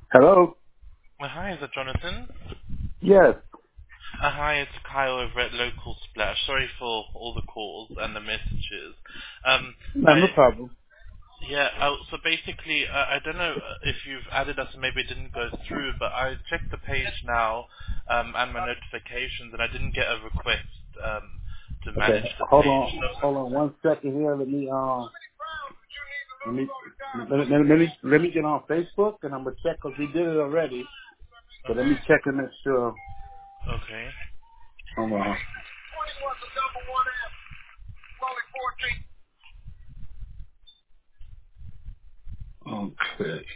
Hello? Hi, is that Jonathan? Yes. Hi, it's Kyle over at Local Splash. Sorry for all the calls and the messages. Um, No, I no problem. so basically, I don't know if you've added us and maybe it didn't go through, but I checked the page now and my notifications, and I didn't get a request to Okay. manage the Hold page. on. Hold on 1 second here. Let me, let me get on Facebook and I'm going to check because we did it already. But let me Okay, check and make sure. okay. Hold on. Okay.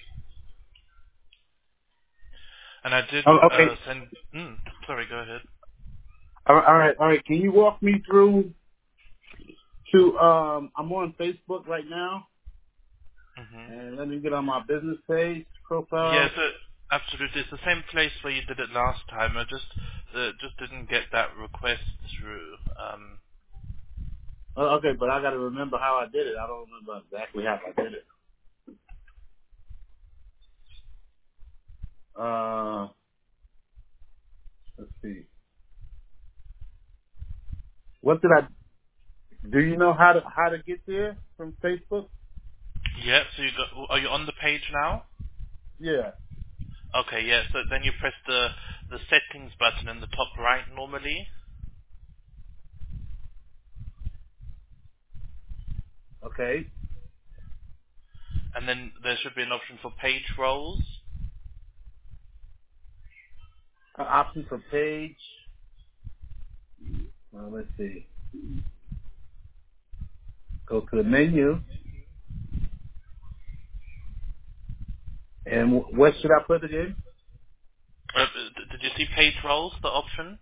And I did Oh, okay. send. Sorry, go ahead. All right. Can you walk me through to, I'm on Facebook right now hmm and let me get on my business page Yeah, profile. so absolutely, it's the same place where you did it last time. I just didn't get that request through. Okay, but I got to remember how I did it. I don't remember exactly how I did it. Let's see. What did I Do you know how to get there from Facebook? Yeah, so are you on the page now? Yeah. Okay, yeah. So then you press the settings button in the top right normally, Okay. and then there should be an option for page roles. Option for page. Let's see. Go to the menu, and what should I put it in? Did you see page roles, the option?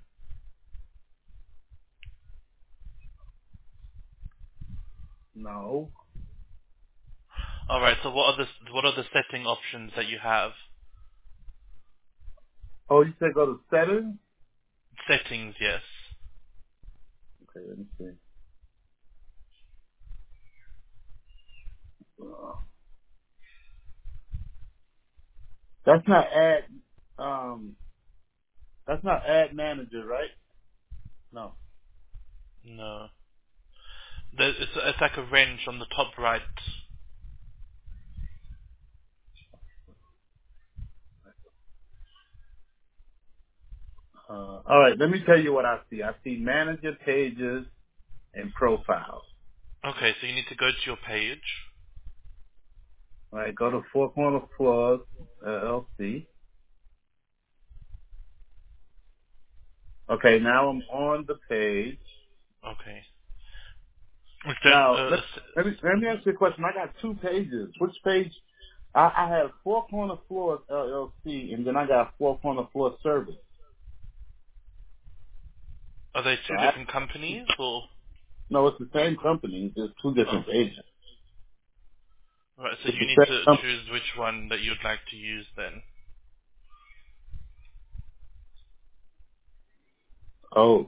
No. All right. So what are the setting options that you have? Oh, you said go to settings. Settings, yes. Okay, let me see. Uh, that's not ad. Um, that's not ad manager, right? No. No. It's like a wrench on the top right. All right. Let me tell you what I see. I see manager pages and profiles. Okay, so you need to go to your page. All right. Go to Four Corner Floors LLC. Okay. Now I'm on the page. Okay. Then, Now, let me ask you a question. I got 2 pages. Which page? I have Four Corner Floors LLC, and then I got Four Corner Floor Service. are they So two I different companies or? no, it's the same company, just 2 different Okay. pages. Right, so It's you the need same to company. choose which one that you'd like to use then. Oh,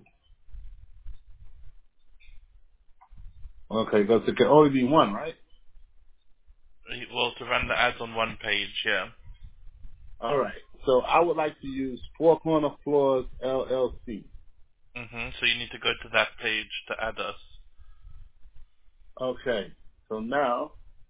okay. Because it can only be one, right? Well, to run the ads on one page, yeah. All right. So I would like to use Four Corner Floors LLC. So you need to go to that page to add us. Okay. So now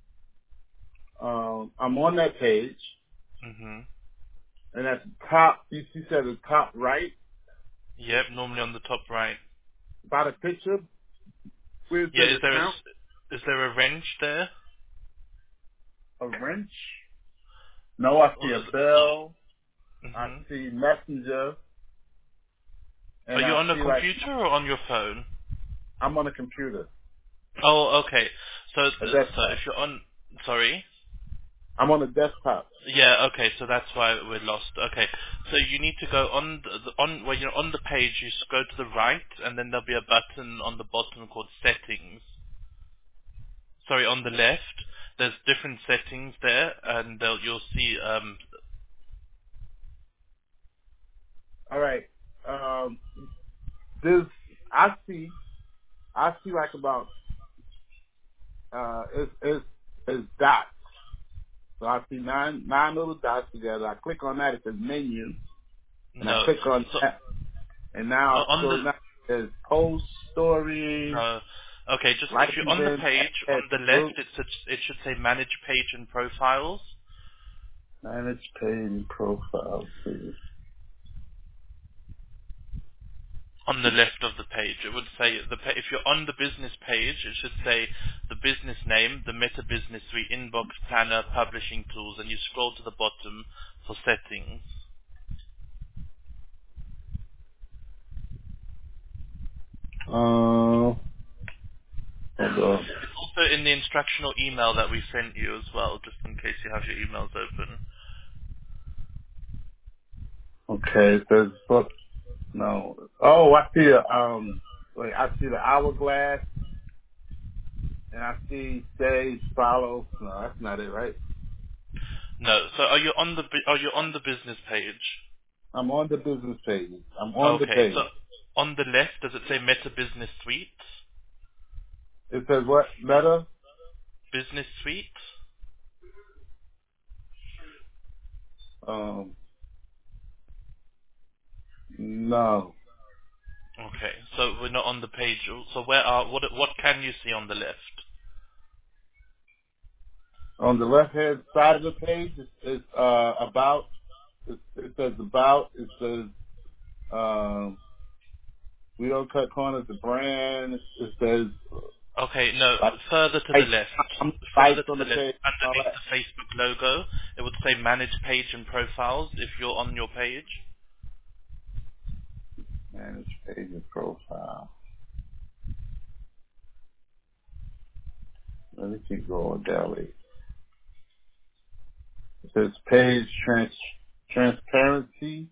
I'm on that page, hmm and at the top, you said the top right Yep, normally on the top right. by the picture where it Yeah, says is account, there a wrench there? a wrench. No, I see a bell. I hmm see messenger, Are and you I on a see like computer or on your phone? I'm on a computer, Oh, okay. a So if desktop. you're on, sorry. I'm on a desktop. Yeah, okay, so that's why we're lost. Okay, so you need to go on on when you're on the page, you go to the right, and then there'll be a button on the bottom called Settings. Sorry, on the left, there's different settings there, and you'll see. All right. Um, this I see. I see like about it's dots. So I see nine little dots together. I click on that. It says menu, and I No. click on So that, and now I on the scroll down. It says post, story, no. Okay, just if like you're on the events, page add on the left, groups, it should say manage page and profiles. manage page profile. See. On the left of the page, it would say if you're on the business page, it should say the business name, the Meta Business Suite, inbox, planner, publishing tools, and you scroll to the bottom for settings. Hold on. It's also in the instructional email that we sent you as well, just in case you have your emails open. Okay, it says book. No. Oh, I see wait, I see the hourglass, and I see stage follow. No, that's not it, right? No, so are you on the business page? I'm on the business page. I'm on the Okay, so page. on the left, does it say Meta Business Suite? It says what? Meta? Business Suite? Um, no. Okay, so we're not on the page. So what can you see on the left? On the left hand side of the page, it's about. It says about. It says we don't cut corners. The brand. It says Okay, no, like further to the lights, left. lights Further to on the the left, page. All underneath that. the Facebook logo, it would say Manage Page and Profiles if you're on your page. Manage page and profile. Let me keep going down. It says page transparency.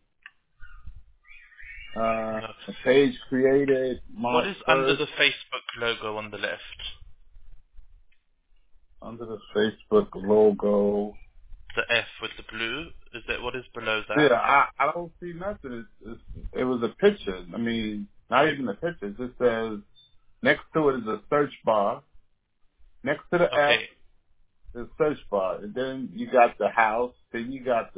No. Page created What March is under 1st the Facebook logo on the left? under the Facebook logo. The F with the blue? Is that what is below Yeah, that? I don't see nothing. It was a picture. I mean, not even a picture. It just says next to it is a search bar. Next to the F Okay. is search bar, and then you got the house. Then you got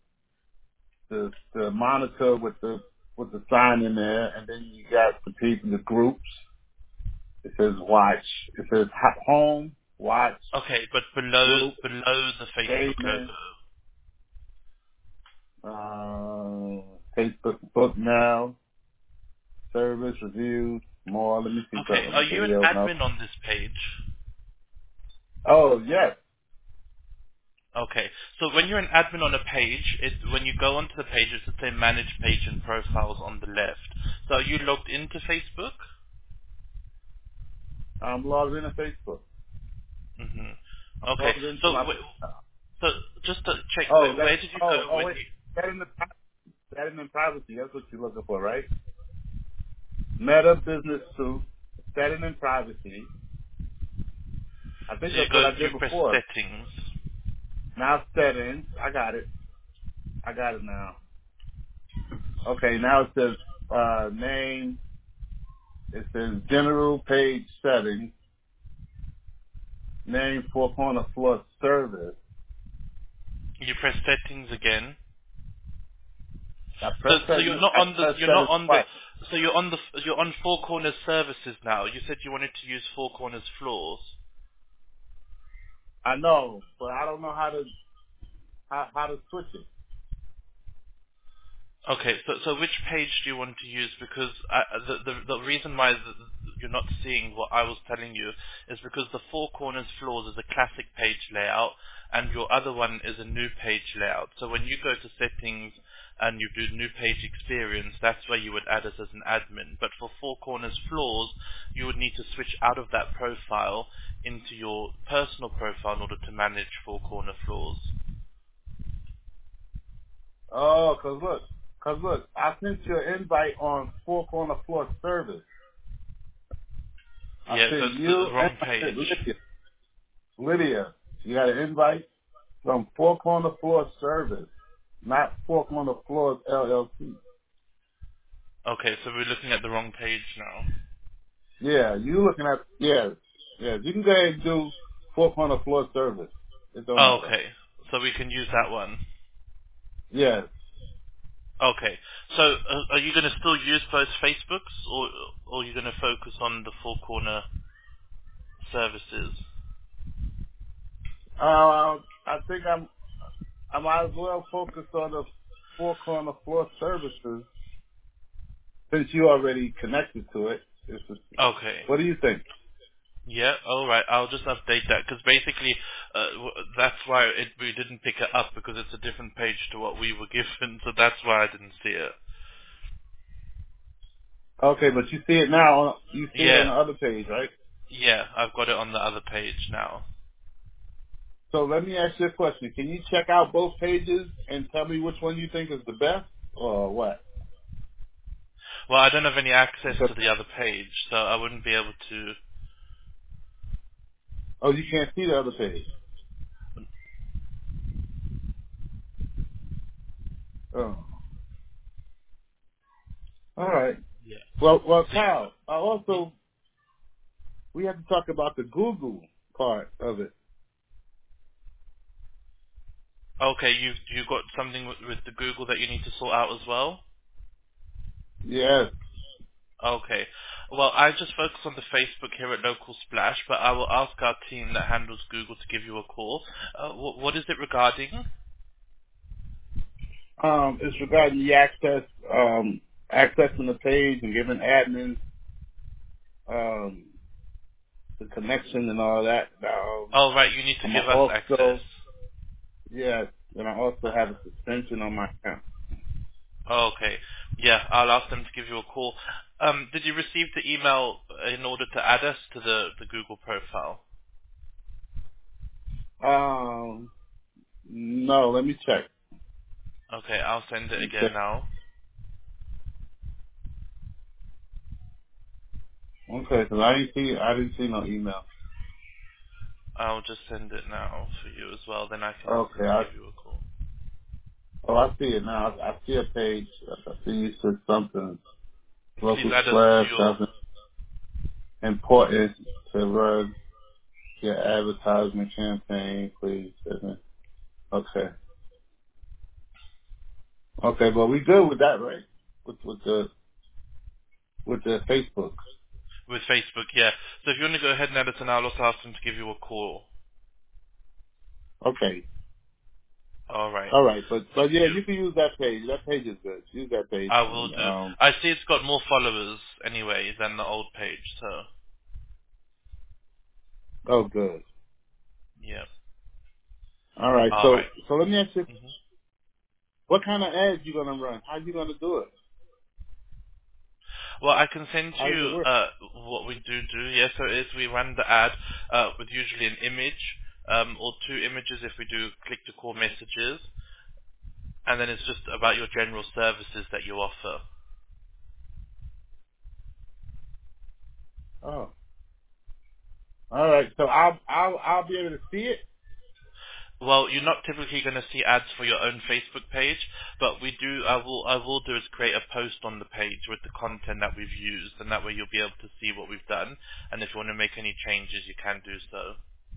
the monitor with the sign in there, and then you got the people, the groups. It says watch. It says home, watch, Okay, but below group, the Facebook gaming, logo. Facebook book now, service, reviews, more. Let me see Okay, are something. you an Video, no. admin on this page? Oh, yes. Okay, so when you're an admin on a page, when you go onto the page, it should say Manage Page and Profiles on the left. So are you logged into Facebook? I'm logged into Facebook. hmm I'm Okay, logged into so my, so just to check, oh, where did you go when wait. you? Setting in privacy. That's what you're looking for, right? Meta Business Suite, setting in privacy. I think So that's what I you did press before. Settings. Now settings. I got it. I got it now. Okay, now it says name. It says general page settings. Name Four Corner Floor Service. You press Settings again. I So press you're settings. not I on the press settings twice. you're on Four Corners Services now. You said you wanted to use Four Corners Floors. I know, but I don't know how to switch it. Okay, so which page do you want to use? Because the reason why you're not seeing what I was telling you is because the Four Corners Floors is a classic page layout, and your other one is a new page layout. So when you go to settings and you do new page experience, that's where you would add us as an admin. But for Four Corners Floors, you would need to switch out of that profile into your personal profile in order to manage Four Corner Floors. Oh, cause look, I sent you an invite on Four Corner Floor Service. I Yeah, so sent it's the you wrong and page. Lydia. Lydia, you got an invite from Four Corner Floor Service, not Four Corner Floors LLC. Okay, so we're looking at the wrong page now. Yeah, you looking at yes. You can go ahead and do Four Corner Floor Service. It don't Oh, matter. okay. So we can use that one. Yes. Okay. So are you going to still use both Facebooks, or are you going to focus on the Four Corner services? I think I might as well focus on the Four Corner Floor Services since you already connected to it. Okay. What do you think? Yeah, all right. I'll just update that because basically that's why we didn't pick it up because it's a different page to what we were given, so that's why I didn't see it. Okay, but you see it now. You see it on Yeah, the other page, right? yeah, I've got it on the other page now. So let me ask you a question. Can you check out both pages and tell me which one you think is the best, or what? Well, I don't have any access Because to the other page, so I wouldn't be able to. oh, you can't see the other page. Oh, all right. Yeah. Well, So, Kyle. I hmm? also we have to talk about the Google part of it. Okay, you got something with the Google that you need to sort out as well. Yes. Okay. Well, I just focus on the Facebook here at Local Splash, but I will ask our team that handles Google to give you a call. What is it regarding? It's regarding the accessing the page and giving admins um, the connection and all that. Oh, right, you need to I'm give us access. also yes, and I also have a suspension on my account. Okay. Yeah, I'll ask them to give you a call. Did you receive the email in order to add us to the Google profile? No, let me check. Okay, I'll send Let it me again check. now. Okay, because I didn't see no email. I'll just send it now for you as well, then I can ask them Okay, to give you a call. I see it now. I see a page. I see you said something. Please Local add us to splash your... doesn't important to run your advertisement campaign, please. Okay. Okay, but we good with that, right? With the Facebook. With Facebook, yeah. So if you want to go ahead and add us, and I'll also ask them to give you a call. Okay. All right. All right, but yeah, You, you can use that page. That page is good. Use that page. I will And do. I see it's got more followers anyway than the old page, so oh, good. yeah. All right. All right. So let me ask you, Mm-hmm. what kind of ads you gonna run? How you gonna do it? Well, I can send How does it you work? what we do. Yes, so is we run the ad with usually an image or two images if we do click-to-call messages, and then it's just about your general services that you offer. Oh. All right. So I'll be able to see it. Well, you're not typically going to see ads for your own Facebook page, but we do. I will do is create a post on the page with the content that we've used, and that way you'll be able to see what we've done. And if you want to make any changes, you can do so.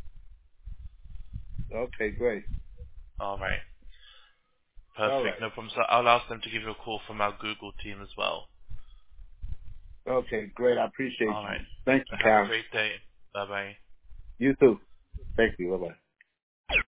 Okay, great. All right. All Perfect. right. No problem. So I'll ask them to give you a call from our Google team as well. Okay, great. I appreciate All you. right. Thank you, Have a Cal. great day. Bye bye. You too. Thank you. Bye bye.